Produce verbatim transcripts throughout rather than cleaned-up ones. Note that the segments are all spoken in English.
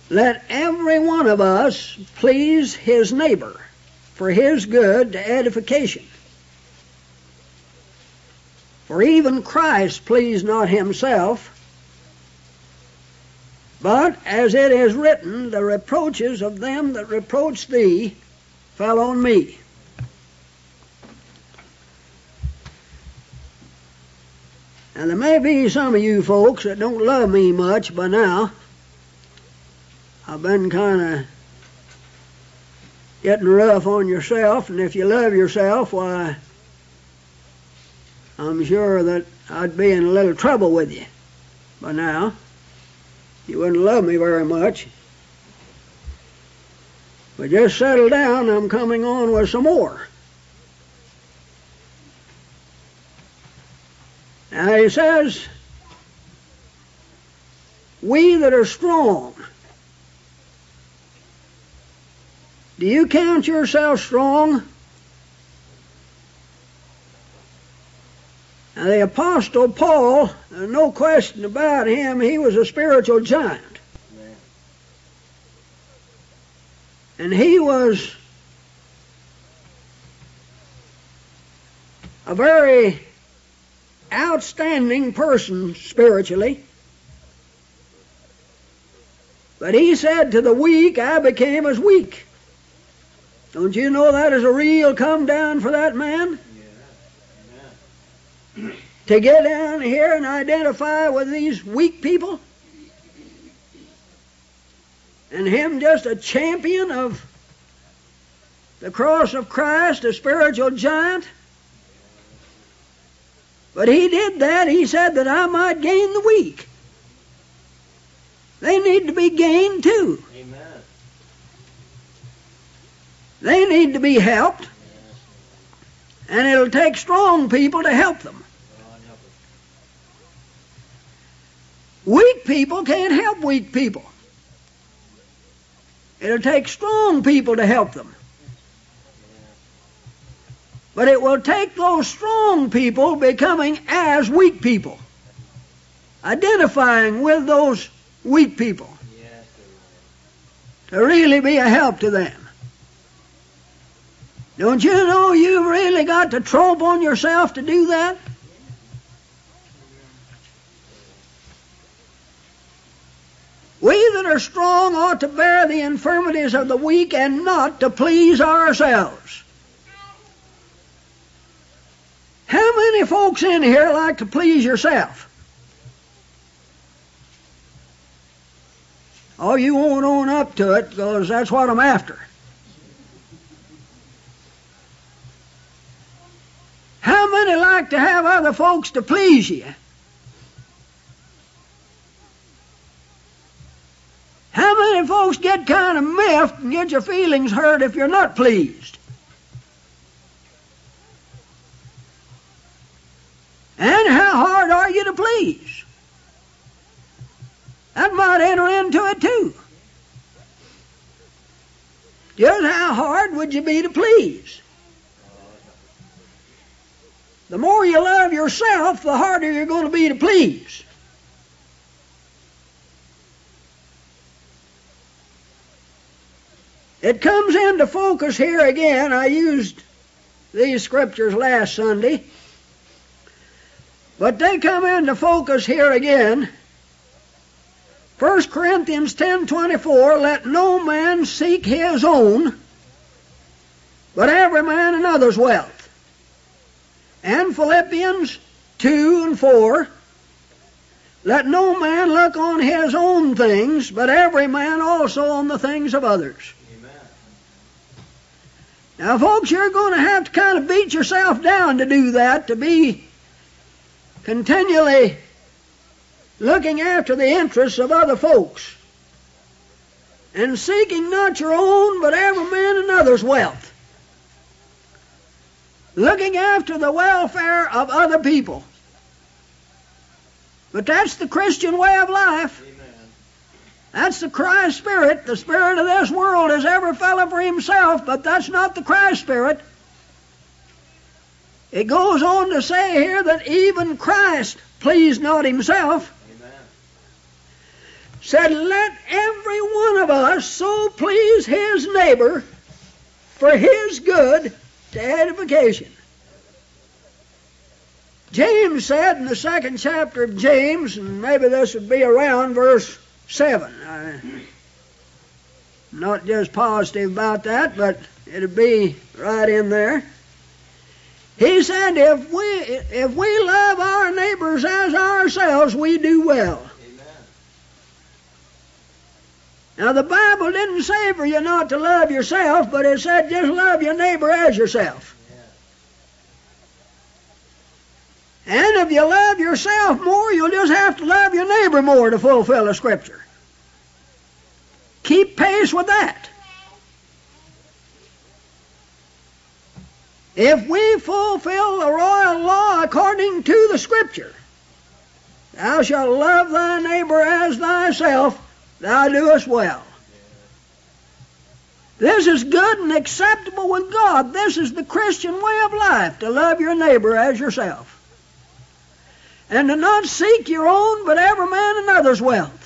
let every one of us please his neighbor for his good to edification. For even Christ pleased not himself, but as it is written, the reproaches of them that reproached thee fell on me. And there may be some of you folks that don't love me much by now. I've been kind of getting rough on yourself, and if you love yourself, why, I'm sure that I'd be in a little trouble with you by now. You wouldn't love me very much. But just settle down, I'm coming on with some more. Now he says, we that are strong. Do you count yourself strong? Now the Apostle Paul, there's no question about him, he was a spiritual giant. Amen. And he was a very outstanding person spiritually. But he said, to the weak, I became as weak. Don't you know that is a real come down for that man? Yeah. To get down here and identify with these weak people? And him just a champion of the cross of Christ, a spiritual giant? But he did that. He said that I might gain the weak. They need to be gained too. Amen. They need to be helped. And it'll take strong people to help them. Weak people can't help weak people. It'll take strong people to help them. But it will take those strong people becoming as weak people, identifying with those weak people, to really be a help to them. Don't you know you've really got to tromp on yourself to do that? We that are strong ought to bear the infirmities of the weak and not to please ourselves. How many folks in here like to please yourself? Oh, you won't own up to it, because that's what I'm after. How many like to have other folks to please you? How many folks get kind of miffed and get your feelings hurt if you're not pleased? And how hard are you to please? That might enter into it too. Just how hard would you be to please? The more you love yourself, the harder you're going to be to please. It comes into focus here again. I used these scriptures last Sunday. But they come into focus here again. First Corinthians ten twenty-four, let no man seek his own, but every man another's wealth. And Philippians two and four, let no man look on his own things, but every man also on the things of others. Amen. Now, folks, you're going to have to kind of beat yourself down to do that, to be continually looking after the interests of other folks and seeking not your own, but every man another's wealth. Looking after the welfare of other people. But that's the Christian way of life. Amen. That's the Christ spirit. The spirit of this world is every fellow for himself, but that's not the Christ spirit. It goes on to say here that even Christ pleased not himself. Amen. said, let every one of us so please his neighbor for his good to edification. James said in the second chapter of James, and maybe this would be around verse seven. I'm not just positive about that, but it'd be right in there. He said, if we, if we love our neighbors as ourselves, we do well. Now, the Bible didn't say for you not to love yourself, but it said just love your neighbor as yourself. Yeah. And if you love yourself more, you'll just have to love your neighbor more to fulfill the Scripture. Keep pace with that. If we fulfill the royal law according to the Scripture, thou shalt love thy neighbor as thyself, thou doest well. This is good and acceptable with God. This is the Christian way of life, to love your neighbor as yourself. And to not seek your own, but every man another's wealth.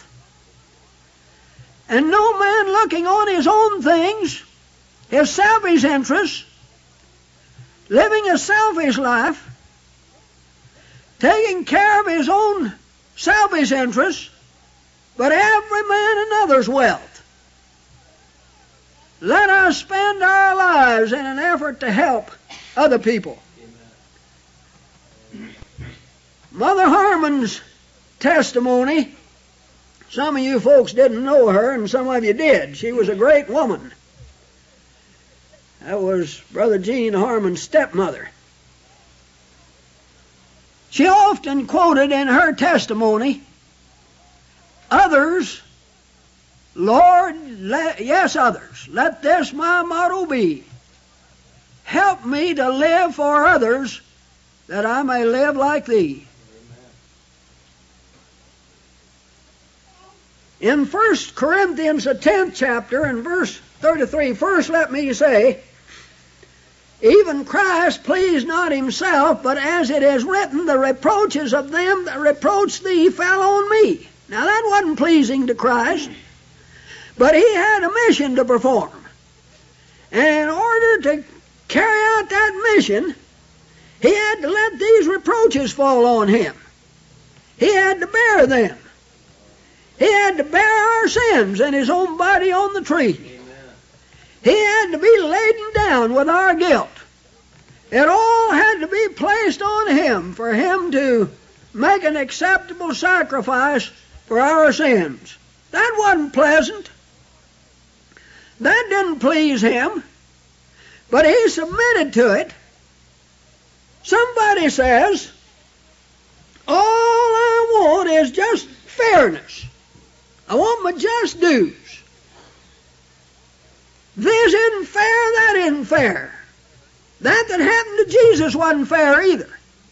And no man looking on his own things, his selfish interests, living a selfish life, taking care of his own selfish interests, but every man another's wealth. Let us spend our lives in an effort to help other people. Amen. Mother Harmon's testimony, some of you folks didn't know her, and some of you did. She was a great woman. That was Brother Gene Harmon's stepmother. She often quoted in her testimony, others, Lord, let, yes, others, let this my motto be. Help me to live for others, that I may live like thee. Amen. In First Corinthians, the tenth chapter, and verse thirty-three, first let me say, even Christ pleased not himself, but as it is written, the reproaches of them that reproached thee fell on me. Now that wasn't pleasing to Christ, but he had a mission to perform. And in order to carry out that mission, he had to let these reproaches fall on him. He had to bear them. He had to bear our sins in his own body on the tree. Amen. He had to be laden down with our guilt. It all had to be placed on him for him to make an acceptable sacrifice for our sins. That wasn't pleasant. That didn't please him. But he submitted to it. Somebody says, all I want is just fairness. I want my just dues. This isn't fair, that isn't fair. That that happened to Jesus wasn't fair either.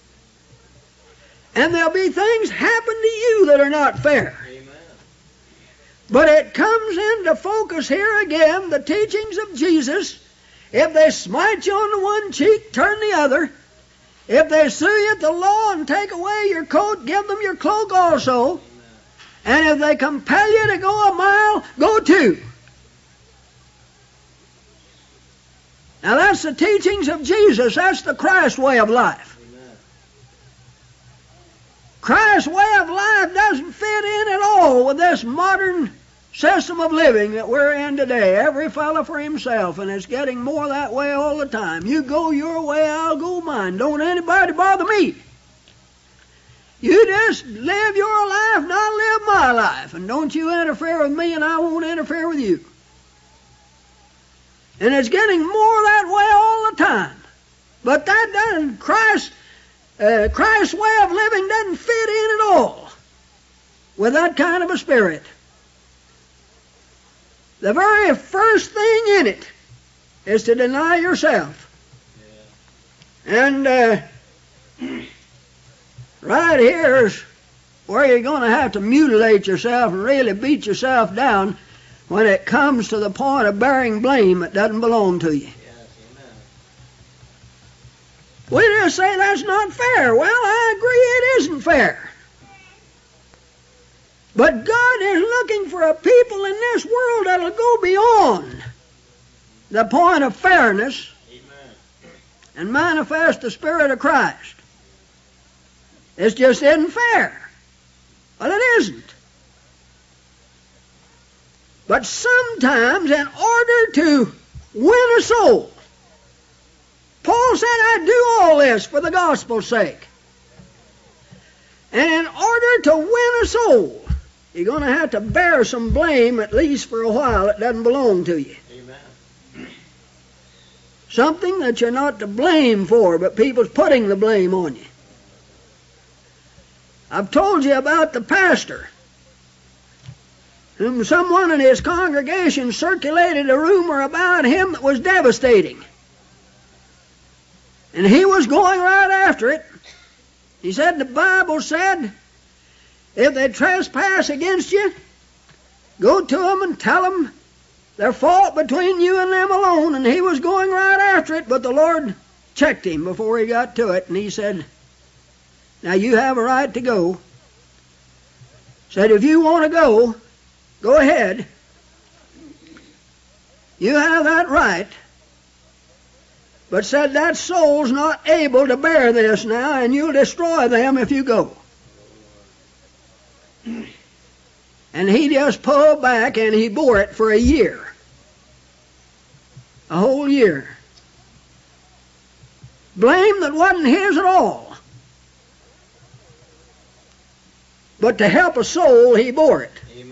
And there'll be things happen to you that are not fair. Amen. But it comes into focus here again, the teachings of Jesus. If they smite you on the one cheek, turn the other. If they sue you at the law and take away your coat, give them your cloak also. Amen. And if they compel you to go a mile, go two. Now that's the teachings of Jesus. That's the Christ way of life. Amen. Christ's way of life doesn't fit in at all with this modern system of living that we're in today. Every fellow for himself, and it's getting more that way all the time. You go your way, I'll go mine. Don't anybody bother me. You just live your life and I'll live my life. And don't you interfere with me and I won't interfere with you. And it's getting more that way all the time. But that doesn't, Christ, uh, Christ's way of living doesn't fit in at all with that kind of a spirit. The very first thing in it is to deny yourself. Yeah. And uh, right here is where you're going to have to mutilate yourself and really beat yourself down when it comes to the point of bearing blame that doesn't belong to you. Yes, amen. We just say that's not fair. Well, I agree it isn't fair. But God is looking for a people in this world that'll go beyond the point of fairness and manifest the Spirit of Christ. It just isn't fair. Well, it isn't. But sometimes in order to win a soul, Paul said, I do all this for the gospel's sake. And in order to win a soul, you're going to have to bear some blame, at least for a while. It doesn't belong to you. Amen. Something that you're not to blame for, but people's putting the blame on you. I've told you about the pastor, whom someone in his congregation circulated a rumor about him that was devastating. And he was going right after it. He said the Bible said, if they trespass against you, go to them and tell them their fault between you and them alone. And he was going right after it, but the Lord checked him before he got to it. And he said, now you have a right to go. Said, if you want to go, go ahead. You have that right. But said, that soul's not able to bear this now, and you'll destroy them if you go. And he just pulled back and he bore it for a year. A whole year. Blame that wasn't his at all. But to help a soul, he bore it. Amen.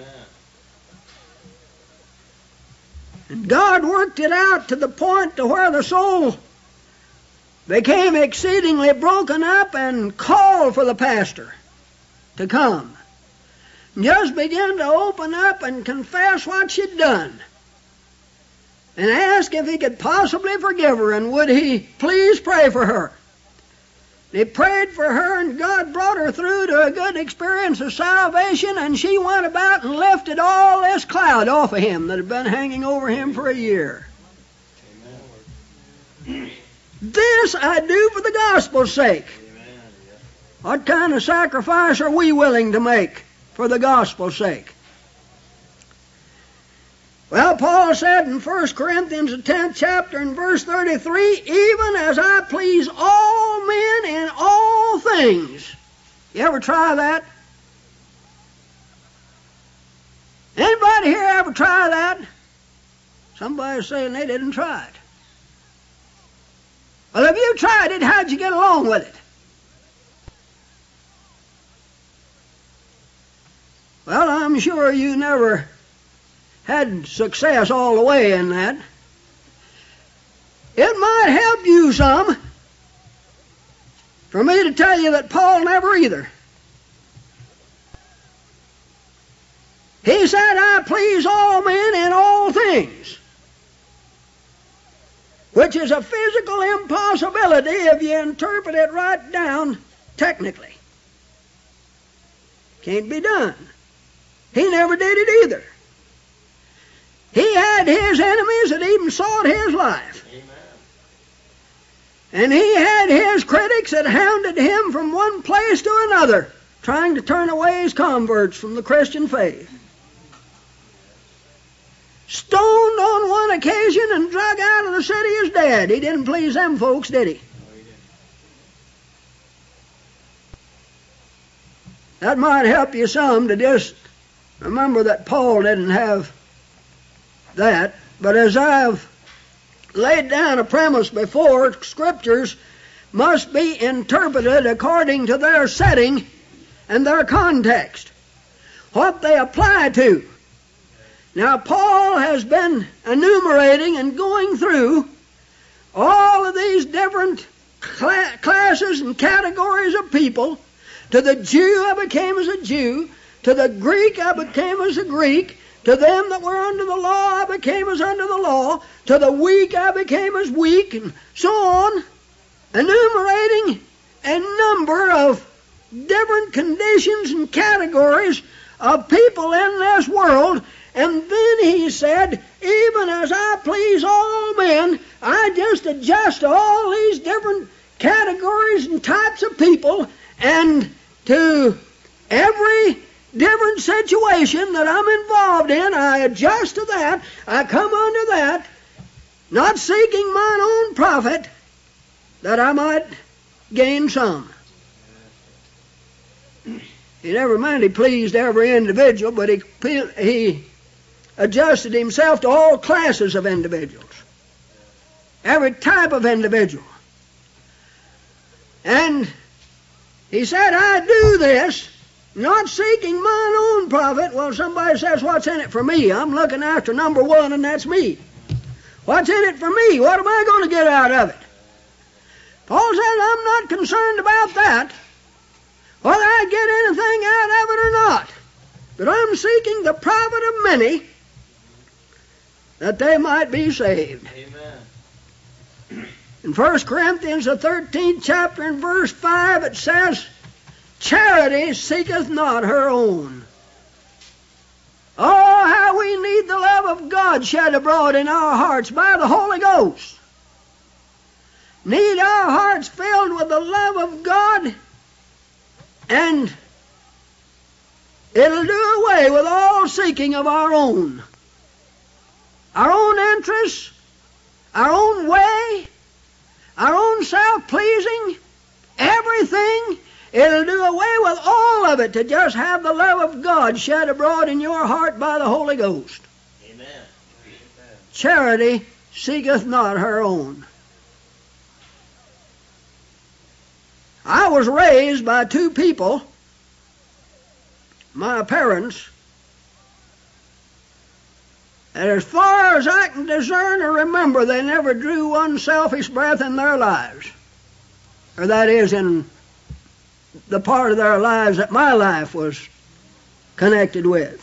And God worked it out to the point to where the soul became exceedingly broken up and called for the pastor to come. Just began to open up and confess what she'd done. And ask if he could possibly forgive her, and would he please pray for her. He prayed for her, and God brought her through to a good experience of salvation, and she went about and lifted all this cloud off of him that had been hanging over him for a year. Amen. This I do for the gospel's sake. Amen. What kind of sacrifice are we willing to make for the gospel's sake? Well, Paul said in First Corinthians, the tenth chapter, and verse thirty-three, even as I please all men in all things. You ever try that? Anybody here ever try that? Somebody's saying they didn't try it. Well, if you tried it, how'd you get along with it? Well, I'm sure you never had success all the way in that. It might help you some for me to tell you that Paul never either. He said, I please all men in all things, which is a physical impossibility if you interpret it right down technically. Can't be done. He never did it either. He had his enemies that even sought his life. Amen. And he had his critics that hounded him from one place to another, trying to turn away his converts from the Christian faith. Stoned on one occasion and drug out of the city as dead. He didn't please them folks, did he? No, he didn't. That might help you some to just remember that Paul didn't have that. But as I've laid down a premise before, scriptures must be interpreted according to their setting and their context, what they apply to. Now, Paul has been enumerating and going through all of these different cla- classes and categories of people. To the Jew I became as a Jew, to the Greek I became as a Greek, to them that were under the law I became as under the law, to the weak I became as weak, and so on, enumerating a number of different conditions and categories of people in this world. And then he said, even as I please all men, I just adjust to all these different categories and types of people, and to every different situation that I'm involved in, I adjust to that, I come under that, not seeking mine own profit, that I might gain some. He never meant he pleased every individual, but he, he adjusted himself to all classes of individuals, every type of individual. And he said, I do this, not seeking mine own profit. Well, somebody says, what's in it for me? I'm looking after number one, and that's me. What's in it for me? What am I going to get out of it? Paul said, I'm not concerned about that, whether I get anything out of it or not. But I'm seeking the profit of many, that they might be saved. Amen. In First Corinthians, the thirteenth chapter, and verse five, it says, charity seeketh not her own. Oh, how we need the love of God shed abroad in our hearts by the Holy Ghost. Need our hearts filled with the love of God, and it'll do away with all seeking of our own. Our own interests, our own way, our own self-pleasing, everything. It'll do away with all of it to just have the love of God shed abroad in your heart by the Holy Ghost. Amen. Charity seeketh not her own. I was raised by two people, my parents, and as far as I can discern or remember, they never drew one selfish breath in their lives. Or that is, in the part of their lives that my life was connected with.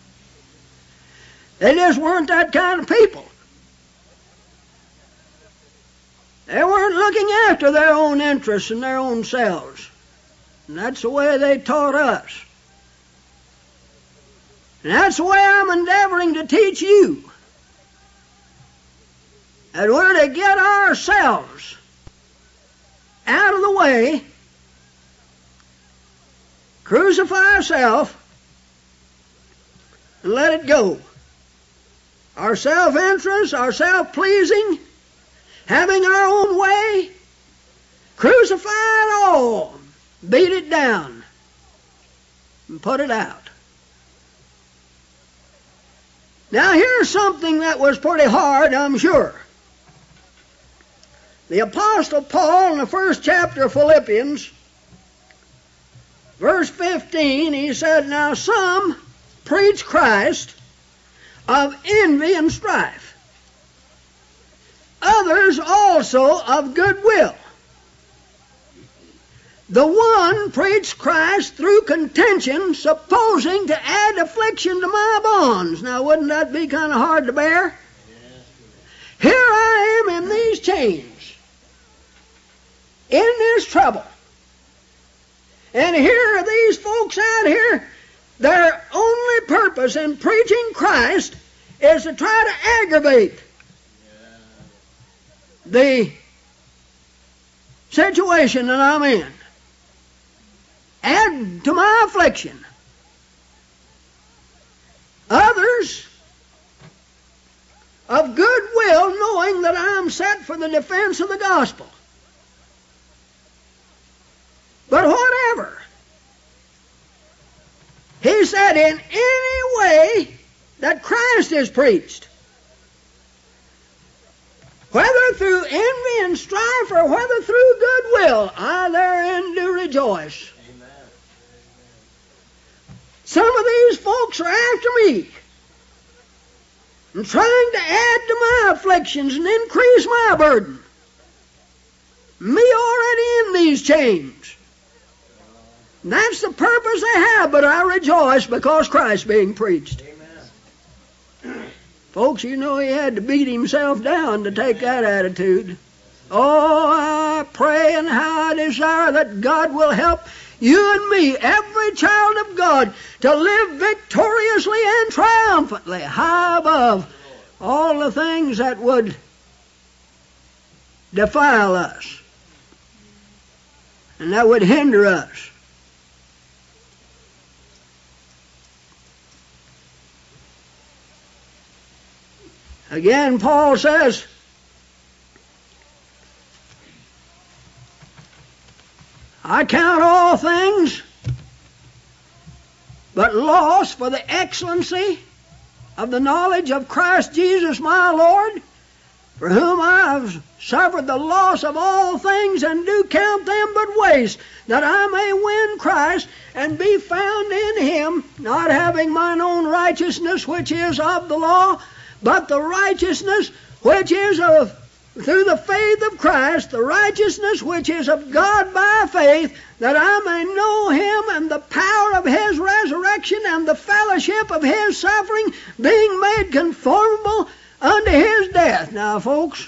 They just weren't that kind of people. They weren't looking after their own interests and their own selves. And that's the way they taught us. And that's the way I'm endeavoring to teach you. That we're to get ourselves out of the way, crucify ourselves, and let it go. Our self-interest, our self-pleasing, having our own way, crucify it all, beat it down, and put it out. Now here's something that was pretty hard, I'm sure. The Apostle Paul, in the first chapter of Philippians, verse fifteen, he said, now some preach Christ of envy and strife, others also of goodwill. The one preached Christ through contention, supposing to add affliction to my bonds. Now, wouldn't that be kind of hard to bear? Here I am in these chains, in this trouble. And here are these folks out here, their only purpose in preaching Christ is to try to aggravate the situation that I'm in. Add to my affliction. Others of goodwill, knowing that I am set for the defense of the gospel. But whatever, he said, in any way that Christ is preached, whether through envy and strife or whether through goodwill, I therein do rejoice. Some of these folks are after me and trying to add to my afflictions and increase my burden. Me already in these chains. And that's the purpose they have, but I rejoice because Christ's being preached. Amen. Folks, you know he had to beat himself down to take that attitude. Oh, I pray and how I desire that God will help you and me, every child of God, to live victoriously and triumphantly high above all the things that would defile us and that would hinder us. Again, Paul says, I count all things but loss for the excellency of the knowledge of Christ Jesus my Lord, for whom I have suffered the loss of all things, and do count them but waste, that I may win Christ, and be found in him, not having mine own righteousness which is of the law, but the righteousness which is of through the faith of Christ, the righteousness which is of God by faith, that I may know him and the power of his resurrection and the fellowship of his suffering, being made conformable unto his death. Now, folks,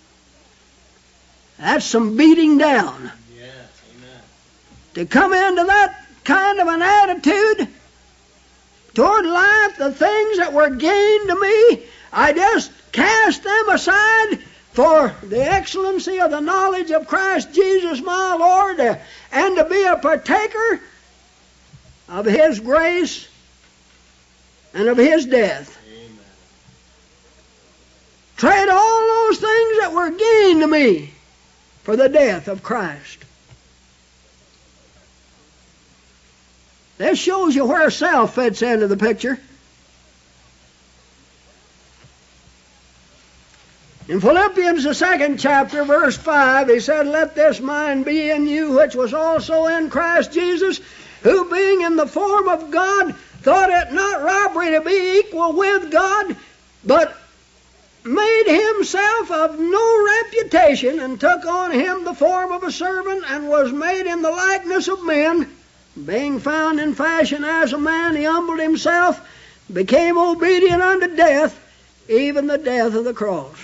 that's some beating down. Yes, amen. To come into that kind of an attitude toward life, the things that were gained to me, I just cast them aside for the excellency of the knowledge of Christ Jesus my Lord, uh, and to be a partaker of his grace and of his death. Amen. Trade all those things that were gained to me for the death of Christ. This shows you where self fits into the picture. In Philippians, the second chapter, verse five, he said, Let this mind be in you, which was also in Christ Jesus, who being in the form of God, thought it not robbery to be equal with God, but made himself of no reputation, and took on him the form of a servant, and was made in the likeness of men. Being found in fashion as a man, he humbled himself, became obedient unto death, even the death of the cross.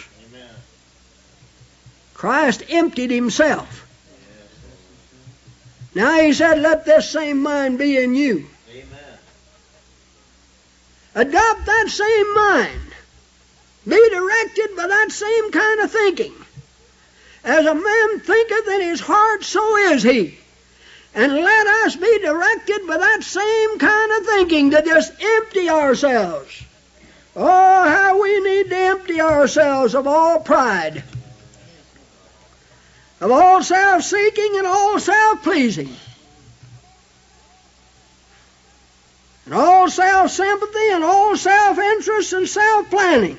Christ emptied himself. Now he said, let this same mind be in you. Amen. Adopt that same mind. Be directed by that same kind of thinking. As a man thinketh in his heart, so is he. And let us be directed by that same kind of thinking, to just empty ourselves. Oh, how we need to empty ourselves of all pride, of all self-seeking and all self-pleasing, and all self-sympathy and all self-interest and self-planning,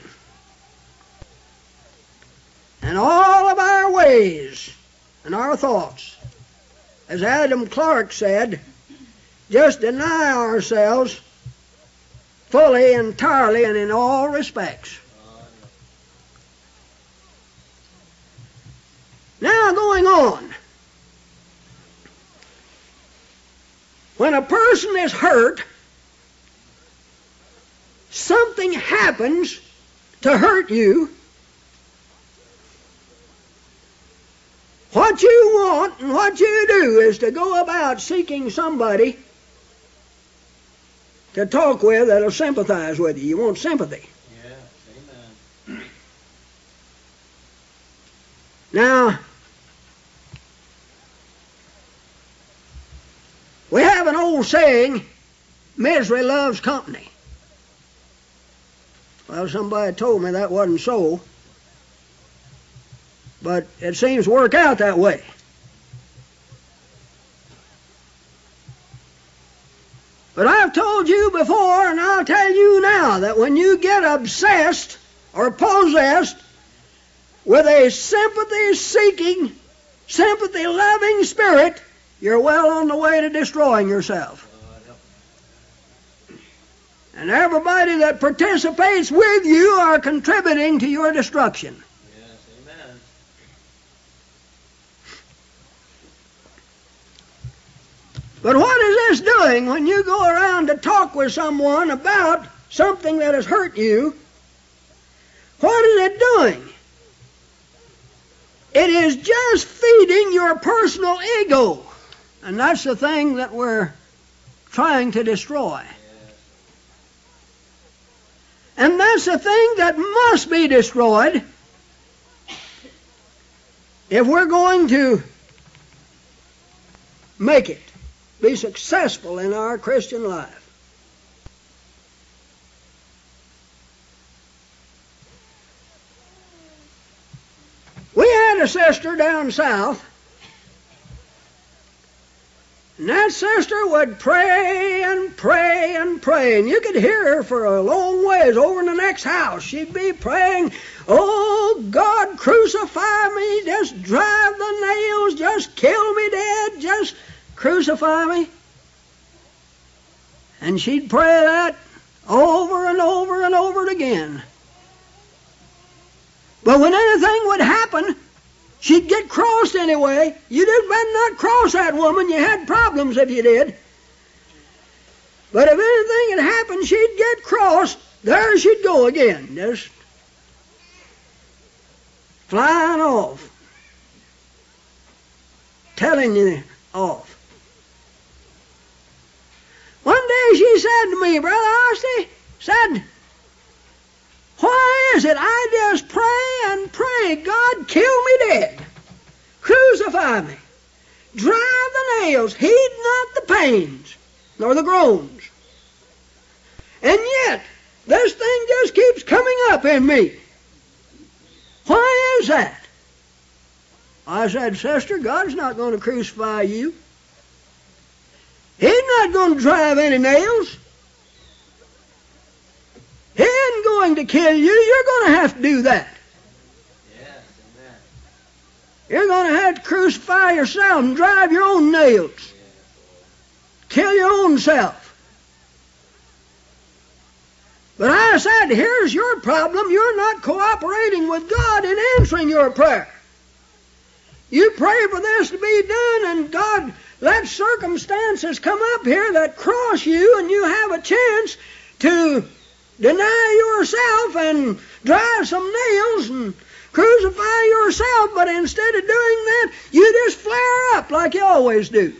and all of our ways and our thoughts. As Adam Clarke said, just deny ourselves fully, entirely, and in all respects. Now, going on, when a person is hurt, something happens to hurt you. What you want and what you do is to go about seeking somebody to talk with that'll sympathize with you. You want sympathy. Yes, amen. Now, we have an old saying, misery loves company. Well, somebody told me that wasn't so, but it seems to work out that way. But I've told you before, and I'll tell you now, that when you get obsessed or possessed with a sympathy-seeking, sympathy-loving spirit, you're well on the way to destroying yourself. And everybody that participates with you are contributing to your destruction. Yes, amen. But what is this doing when you go around to talk with someone about something that has hurt you? What is it doing? It is just feeding your personal ego. And that's the thing that we're trying to destroy. And that's the thing that must be destroyed if we're going to make it, be successful in our Christian life. had a sister down south, and that sister would pray and pray and pray, and you could hear her for a long ways over in the next house. She'd be praying, "Oh, God, crucify me, just drive the nails, just kill me dead, just crucify me." And she'd pray that over and over and over again. But when anything would happen, she'd get crossed anyway. You did better not cross that woman. You had problems if you did. But if anything had happened, she'd get crossed. There she'd go again, just flying off, telling you off. One day she said to me, "Brother Austin," said, "why is it I just pray and pray, God, kill me dead, crucify me, drive the nails, heed not the pains, nor the groans, and yet this thing just keeps coming up in me. Why is that?" I said, "Sister, God's not going to crucify you. He's not going to drive any nails. He isn't going to kill you. You're going to have to do that. Yes, amen. You're going to have to crucify yourself and drive your own nails. Yes, Kill your own self." But I said, "Here's your problem. You're not cooperating with God in answering your prayer. You pray for this to be done, and God lets circumstances come up here that cross you, and you have a chance to deny yourself and drive some nails and crucify yourself, but instead of doing that, you just flare up like you always do.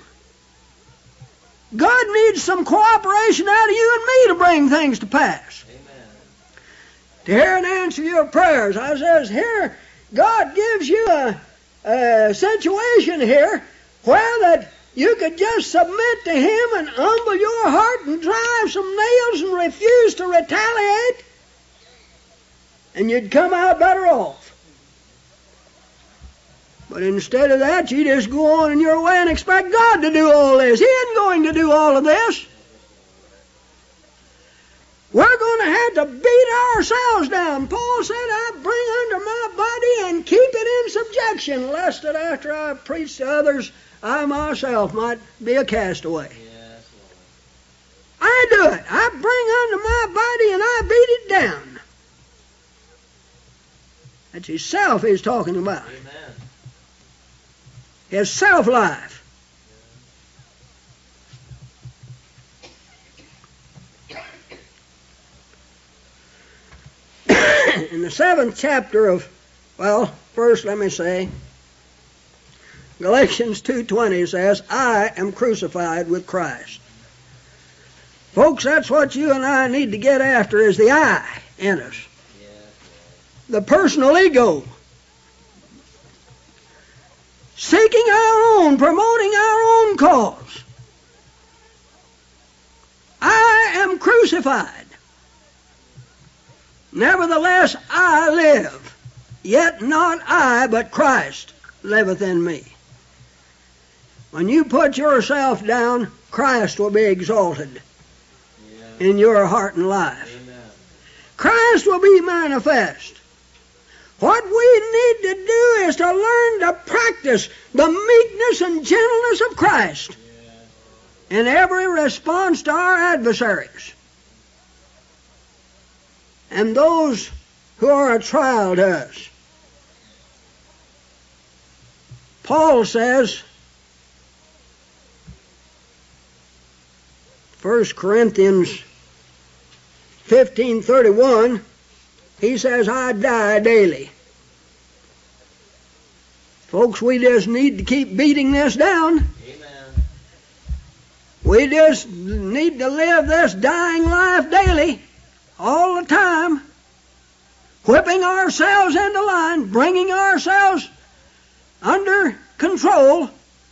God needs some cooperation out of you and me to bring things to pass. amen. To hear and answer your prayers." I says, here, God gives you a, a situation here where that you could just submit to Him and humble your heart and drive some nails and refuse to retaliate, and you'd come out better off. But instead of that, you just go on in your way and expect God to do all this. He isn't going to do all of this. We're going to have to beat ourselves down. Paul said, "I bring under my body and keep it in subjection, lest that after I preach to others, I myself might be a castaway." Yes, Lord. I do it. I bring under my body and I beat it down. That's his self he's talking about. Amen. His self-life. In the seventh chapter of, well, first let me say, Galatians two twenty says, "I am crucified with Christ." Folks, that's what you and I need to get after, is the I in us. Yes, The personal ego. Seeking our own, promoting our own cause. I am crucified. Nevertheless, I live. Yet not I, but Christ liveth in me. When you put yourself down, Christ will be exalted yes. in your heart and life. Amen. Christ will be manifest. What we need to do is to learn to practice the meekness and gentleness of Christ Yes. in every response to our adversaries and those who are a trial to us. Paul says, First Corinthians fifteen thirty-one, he says, "I die daily." Folks, we just need to keep beating this down. Amen. We just need to live this dying life daily, all the time, whipping ourselves into line, bringing ourselves under control.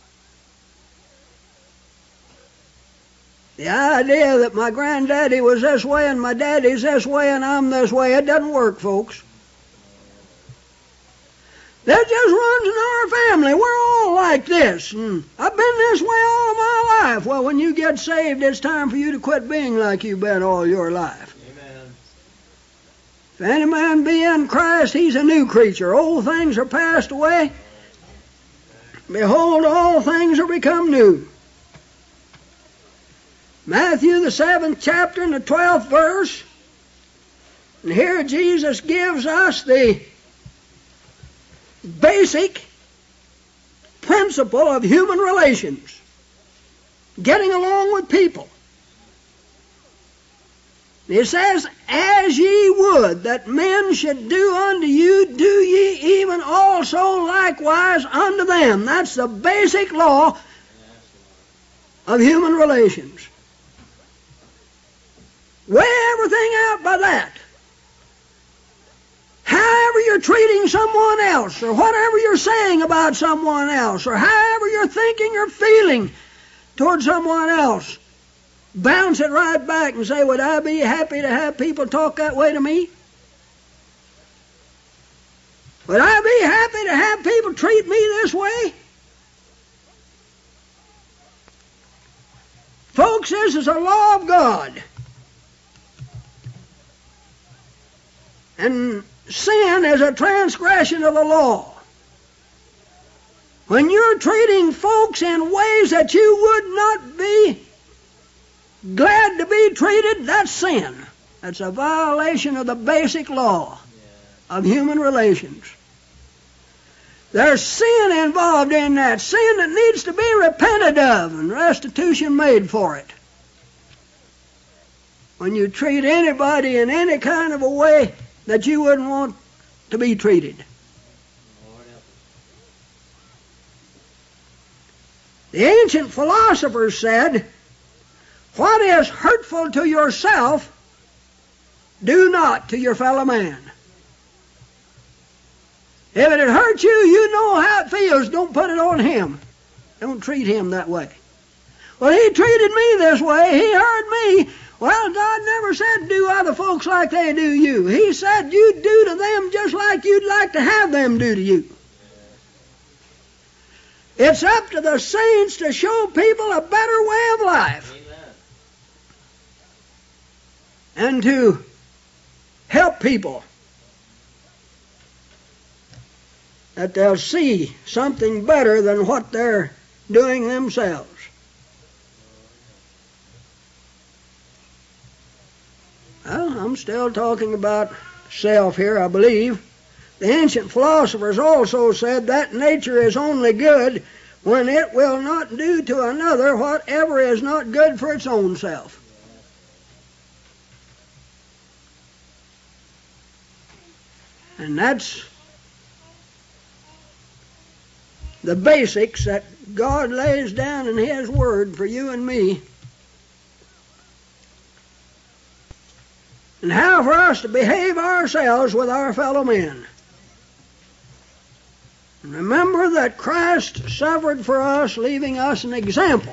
The idea that my granddaddy was this way and my daddy's this way and I'm this way, it doesn't work, folks. That just runs in our family. We're all like this. And I've been this way all of my life. Well, when you get saved, it's time for you to quit being like you've been all your life. Amen. If any man be in Christ, he's a new creature. Old things are passed away. Behold, all things are become new. Matthew, the seventh chapter and the twelfth verse. And here Jesus gives us the basic principle of human relations. Getting along with people. He says, as ye would that men should do unto you, do ye even also likewise unto them. That's the basic law of human relations. Weigh everything out by that. However you're treating someone else, or whatever you're saying about someone else, or however you're thinking or feeling toward someone else, bounce it right back and say, would I be happy to have people talk that way to me? Would I be happy to have people treat me this way? Folks, this is a law of God. And sin is a transgression of the law. When you're treating folks in ways that you would not be glad to be treated, that's sin. That's a violation of the basic law of human relations. There's sin involved in that, sin that needs to be repented of and restitution made for it. When you treat anybody in any kind of a way that you wouldn't want to be treated. The ancient philosophers said, what is hurtful to yourself, do not to your fellow man. If it had hurt you, you know how it feels. Don't put it on him. Don't treat him that way. Well, he treated me this way. He hurt me. Well, God never said do other folks like they do you. He said you do to them just like you'd like to have them do to you. It's up to the saints to show people a better way of life. Amen. And to help people that they'll see something better than what they're doing themselves. Well, I'm still talking about self here, I believe. The ancient philosophers also said that nature is only good when it will not do to another whatever is not good for its own self. And that's the basics that God lays down in His Word for you and me. And how for us to behave ourselves with our fellow men. And remember that Christ suffered for us, leaving us an example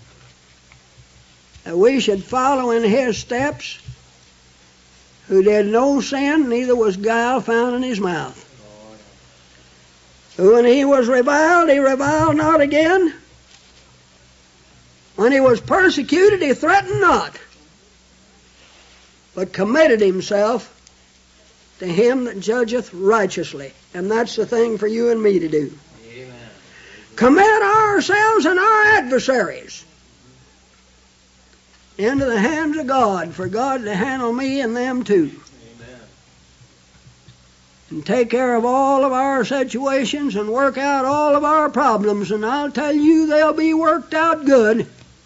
that we should follow in His steps, who did no sin, neither was guile found in His mouth. Who when He was reviled, He reviled not again. When He was persecuted, He threatened not, but committed Himself to Him that judgeth righteously. And that's the thing for you and me to do. Amen. Commit ourselves and our adversaries into the hands of God, for God to handle me and them too. Amen. And take care of all of our situations and work out all of our problems. And I'll tell you, they'll be worked out good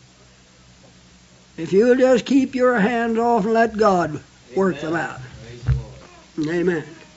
if you'll just keep your hands off and let God work them out. Praise the Lord. Amen.